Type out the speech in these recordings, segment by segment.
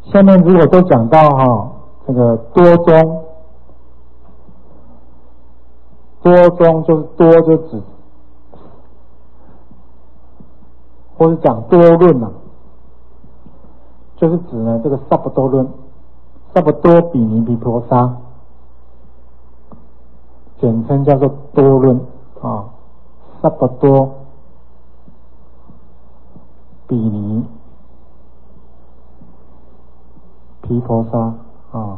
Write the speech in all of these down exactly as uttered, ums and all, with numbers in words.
下面如果都讲到哈、哦、这个多宗，多宗就是多就指，或是讲多论啊，就是指呢这个萨婆多论，萨婆多比尼毗婆沙，简称叫做多论啊，萨婆多比尼毗婆沙啊，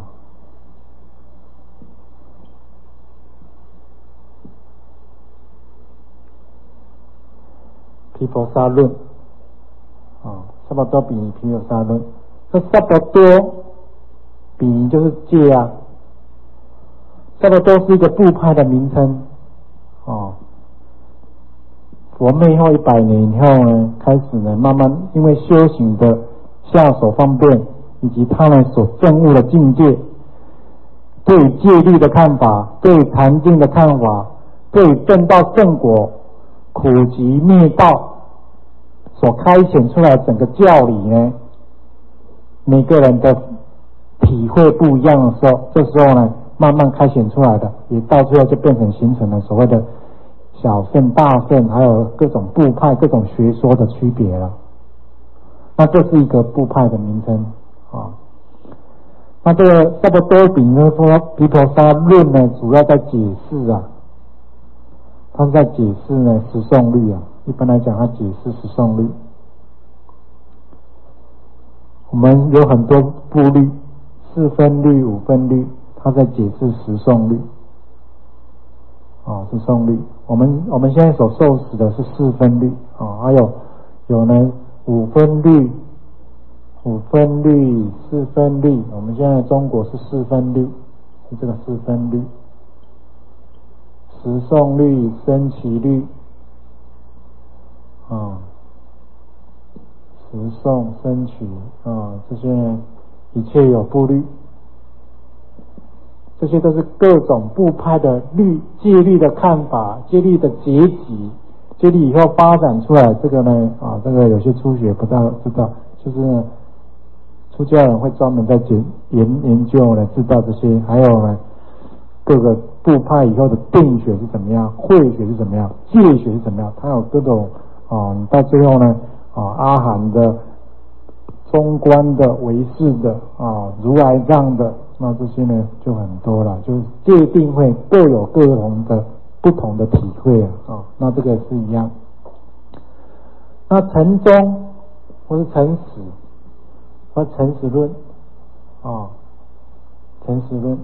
毗婆沙论啊，萨婆多比尼毗婆沙论。这萨婆多比尼就是戒啊，萨婆多是一个部派的名称哦。佛灭后一百年以后呢，开始呢慢慢因为修行的下手方便，以及他们所证悟的境界，对于戒律的看法，对于禅定的看法，对于证道正果、苦集灭道所开显出来的整个教理呢，每个人的体会不一样的时候，这时候呢慢慢开显出来的，也到最后就变成形成了所谓的小乘、大乘，还有各种部派、各种学说的区别了。那这是一个部派的名称啊。那这个萨婆多比呢说毗婆沙论呢，主要在解释啊，它是在解释呢十诵律啊。一般来讲，它解释十诵律。我们有很多部律，四分律、五分律，它在解释十诵律。啊，十诵律。我们我们现在所受持的是四分律啊，还有有呢五分律、五分律、四分律。我们现在中国是四分律，是这个四分律。十诵律、僧祇律啊，十诵、僧祇啊，这些呢一切有部律。这些都是各种部派的律戒律的看法，戒律的结集，戒律以后发展出来，这个呢啊，这个有些初学不大知道，就是呢出家人会专门在研研研究呢，知道这些，还有呢各个部派以后的定学是怎么样，慧学是怎么样，戒学是怎么样，它有各种啊，你到最后呢啊，阿含的、中观的、唯识的啊、如来藏的。那这些呢就很多了，就是戒定慧各有各同的不同的体会啊、哦，那这个也是一样。那禅宗或是禅史或禅史论啊，禅史论。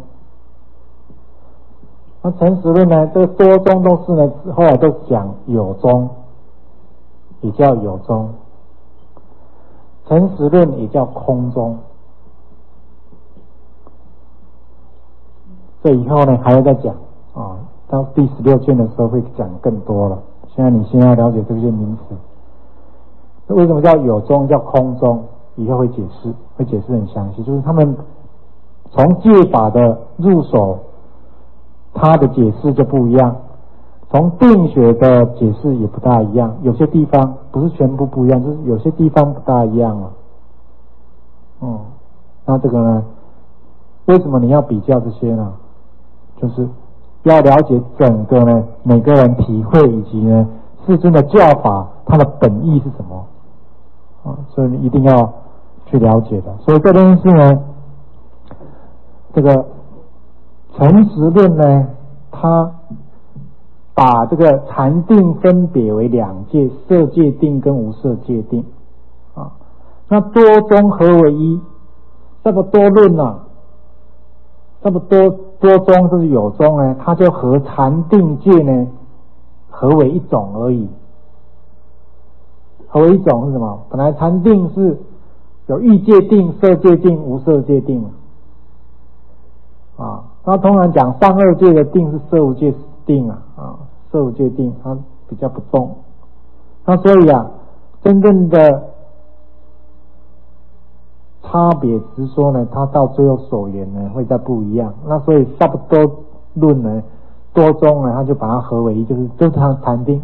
那禅史论呢，这个多宗都是呢，后来都讲有宗，也叫有宗。禅史论也叫空宗。这以后呢还要再讲啊，到第十六卷的时候会讲更多了。现在你先要了解这些名词。为什么叫有宗叫空宗？以后会解释，会解释很详细。就是他们从戒法的入手，它的解释就不一样；从定学的解释也不大一样。有些地方不是全部不一样，就是有些地方不大一样了。嗯，那这个呢，为什么你要比较这些呢？就是要了解整个呢每个人体会，以及呢世尊的教法它的本意是什么啊，所以你一定要去了解的。所以这件事呢，这个诚实论呢，它把这个禅定分别为两界，色界定跟无色界定啊。那多宗合为一，这么多论啊，这么多多宗就是有宗呢，它就和禅定界呢合为一种而已。合为一种是什么？本来禅定是有欲界定、色界定、无色界定啊。那通常讲上二界的定是色无界定啊，啊，色无界定它比较不重。那所以啊，真正的差别只是说呢，它到最后所言呢会再不一样。那所以差不多论呢，多宗呢，它就把它合为一，就是就是它禅定，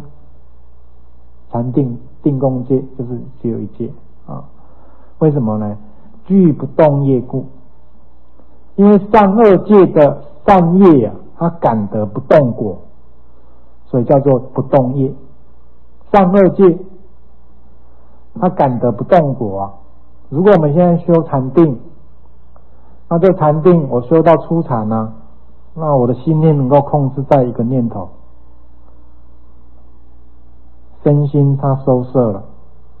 禅定定共界就是只有一界啊。为什么呢？ 具不动业故。因为上二界的善业啊，它感得不动果，所以叫做不动业。上二界它感得不动果啊。如果我们现在修禅定，那这禅定我修到初禅啊，那我的心念能够控制在一个念头，身心它收摄了，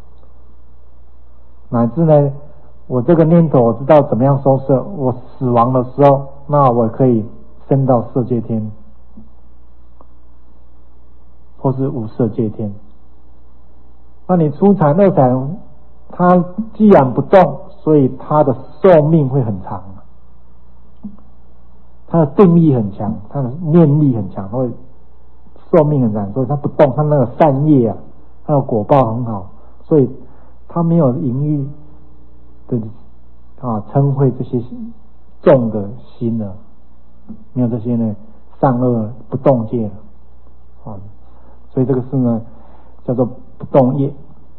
乃至呢我这个念头我知道怎么样收摄，我死亡的时候，那我可以升到色界天或是无色界天。那你初禅二禅它既然不动，所以它的寿命会很长，它的定力很强，它的念力很强，会寿命很长，所以它不动，它那个善业啊，它的果报很好，所以它没有淫欲的啊嗔恚这些重的心了，没有这些呢善恶不动界了啊，所以这个是呢叫做不动业。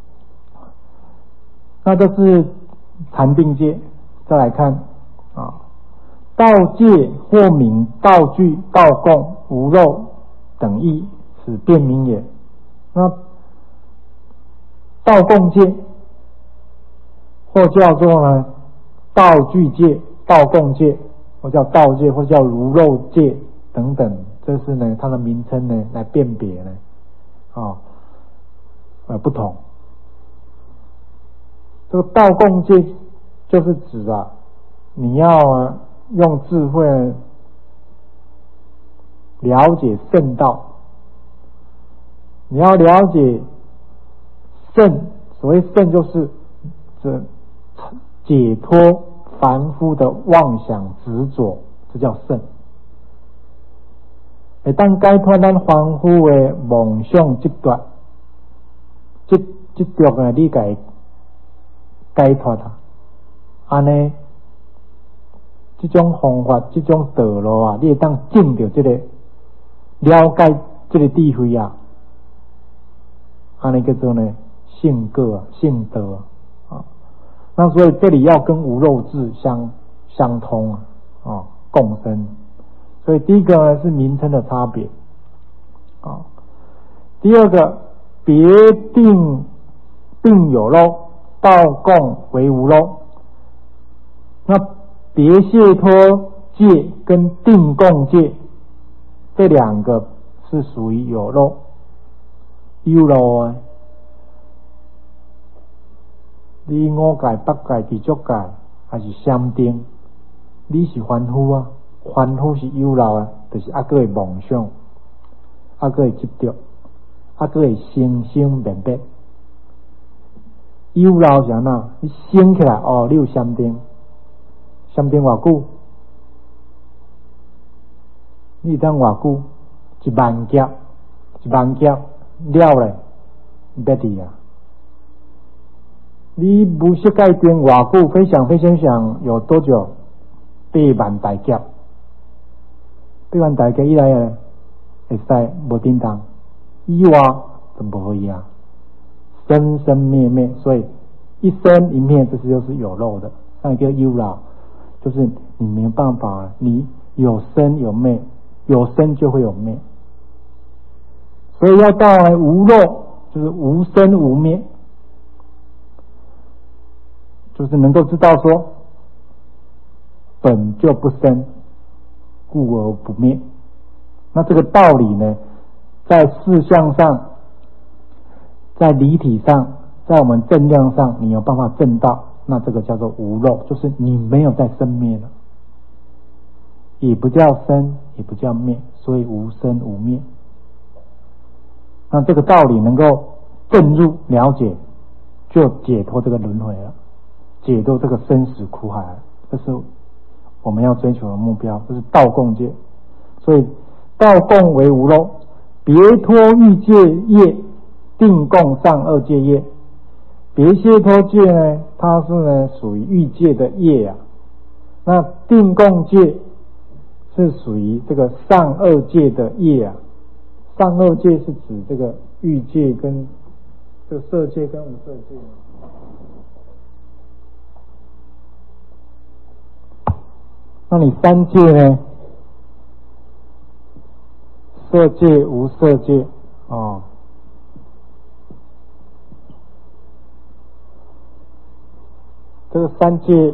那这是禅定界。再来看啊，道界或名道具、道供、无漏等义，此辨明也。那道供界或叫做呢道具界、道供界，或叫道界，或叫如漏界等等，这是呢它的名称呢来辨别呢啊呃不同。这个道供界就是指啊，你要啊用智慧了解圣道，你要了解圣，所谓圣就是这解脱凡夫的妄想执着，这叫圣。会当解脱咱凡夫的梦想执着，这这着呢，你该解脱它，安尼，这种方法、这种道路啊，你会当证到这个了解这个智慧啊，安尼叫做呢圣果啊、圣德啊。那所以这里要跟无漏智相相通啊，啊共生。所以第一个呢是名称的差别啊，第二个别定并有漏。道供为无漏，那别解脱界跟定供界这两个是属于有漏，有漏啊！你五界、八界、地足界还是三定，你是凡夫啊，凡夫是有漏啊，就是还佫会梦想，还佫会执着，还佫会生生灭灭。有漏是安怎？你醒起来哦，你有三定，三定偌久？你当偌久？一万劫，一万劫了咧，别伫啊！你无色界定偌久？飞翔飞翔翔有多久？八万大劫，八万大劫以来啊，会使无叮当，以外就无可以啊。生生灭灭，所以一生一灭，这是就是有漏的。那叫有漏，就是你没有办法，你有生有灭，有生就会有灭，所以要到来无漏，就是无生无灭，就是能够知道说本就不生，故而不灭。那这个道理呢，在事相上，在离体上，在我们正量上，你有办法证到，那这个叫做无漏，就是你没有再生灭了，也不叫生，也不叫灭，所以无生无灭。那这个道理能够证入了解，就解脱这个轮回了，解脱这个生死苦海了，这是我们要追求的目标，这是道供界。所以道供为无漏，别脱欲界业，定供上二界业。别解脱界呢，它是呢属于欲界的业啊，那定供界是属于这个上二界的业啊。上二界是指这个欲界跟这个色界跟无色界。 那你三界呢？色界、无色界哦，这个三界，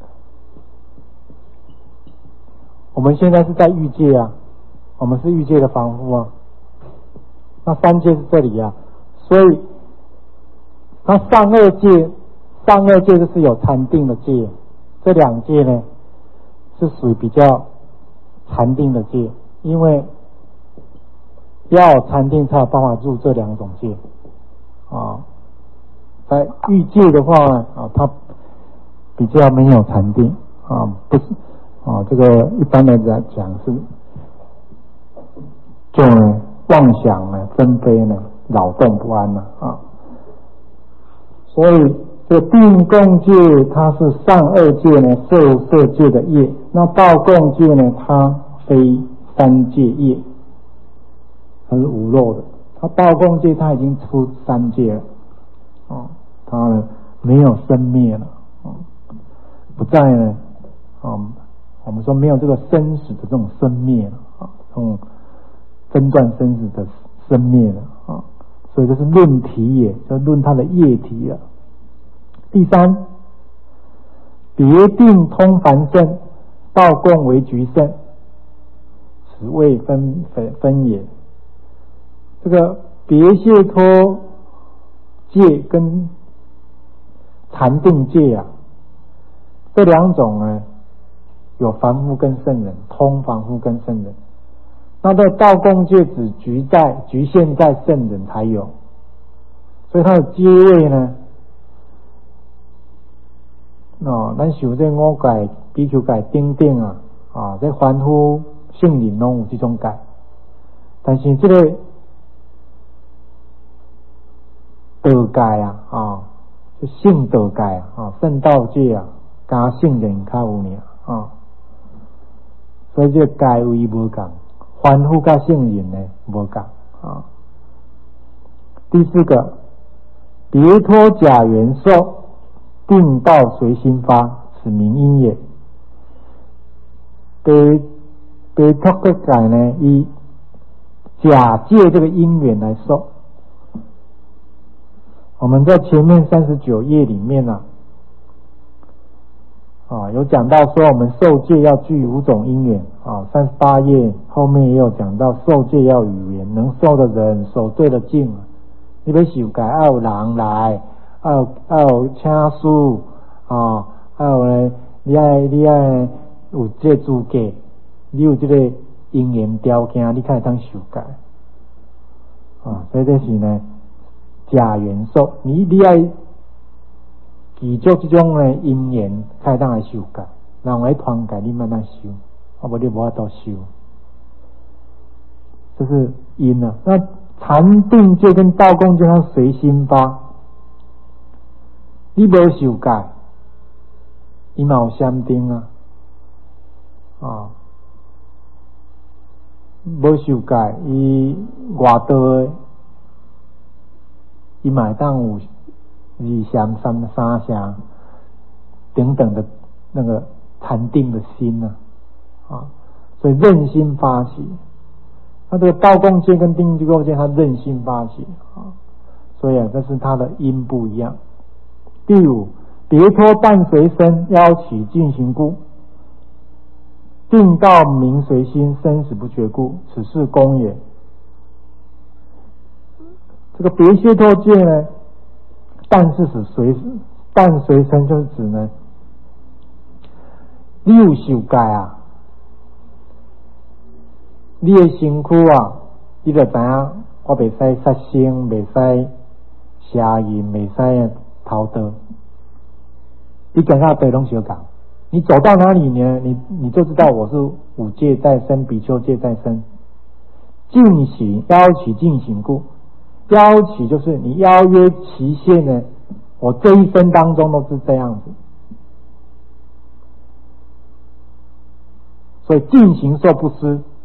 我们现在是在欲界啊，我们是欲界的凡夫啊。那三界是这里啊，所以它上二界，上二界就是有禅定的界，这两界呢是属于比较禅定的界，因为要禅定才有办法入这两种界啊。在欲界的话呢，啊，它比较没有禅定啊，不是啊，这个一般来讲是就呢妄想呢纷飞呢，扰动不安呢啊。所以这定共界它是上二界呢受色界的业，那道共界呢它非三界业，它是无漏的。它道共界它已经出三界了啊，它呢没有生灭了啊，不在呢啊，我们说没有这个生死的这种生灭了啊，这种分断生死的生灭了啊，所以这是论体也，就论它的业体了。第三，别定通凡圣，道共为局圣，此谓分分分也。这个别解脱界跟禅定界啊，这两种呢，有凡夫跟圣人，通凡夫跟圣人。那这道共界只局在局限在圣人才有，所以它的阶位呢，哦，咱受这五界、比丘界等等啊，啊，这凡夫圣人拢有这种界，但是这个道界啊，啊，就圣道界啊，啊，圣道界啊，加圣人较有尔啊，所以这个界位无共。凡夫跟圣人呢无共啊。第四个，别脱假元受，定道随心发，此名因也。别别脱个界呢，以假借这个因缘来受。我们在前面三十九页里面呢、啊，啊有讲到说我们受戒要具五种因缘啊，三十八页后面也有讲到受戒要语言，能受的人守对了境，你要受戒要有人来，要有要有请师啊，还有呢，你爱你爱有这个资格，你有这个因缘条件，你才会当受戒啊，所以这是呢假元受，你你爱记住这种的因缘，才会当来受戒。人来团戒，你慢慢修，要不你无法度修。这是因啊。那禅定界跟道共界它随心发，你无受戒，伊嘛有相定啊，啊，无受戒，伊外道的，伊嘛会当有二相、三三相等等的那个禅定的心呢、啊，啊，所以任心发起。那这个道共界跟定共界，它任心发起啊，所以啊，这是它的因不一样。第五，别脱但随身，邀起进行故，定道名随心，生死不觉故，此是功也。这个别解脱界呢，但是指随但随身，就是指呢，你有受戒啊。你的身躯啊，你就知影，我袂使杀生，袂使邪淫，袂使偷盗。你讲到对拢相共，你走到哪里呢？你你就知道我是五戒在身，比丘戒在身。进行邀起进行故，邀起就是你邀约期限呢，我这一生当中都是这样子。所以进行受不失。